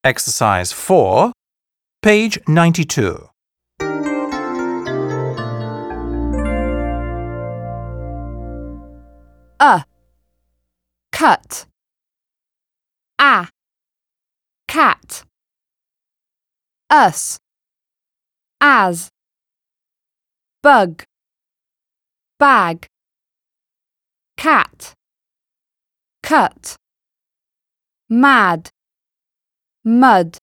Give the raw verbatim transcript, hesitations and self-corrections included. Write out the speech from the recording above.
Exercise four, page ninety-two. A. Cut. A. Cat. Us. As. Bug. Bag. Cat. Cut. Mad. Mud.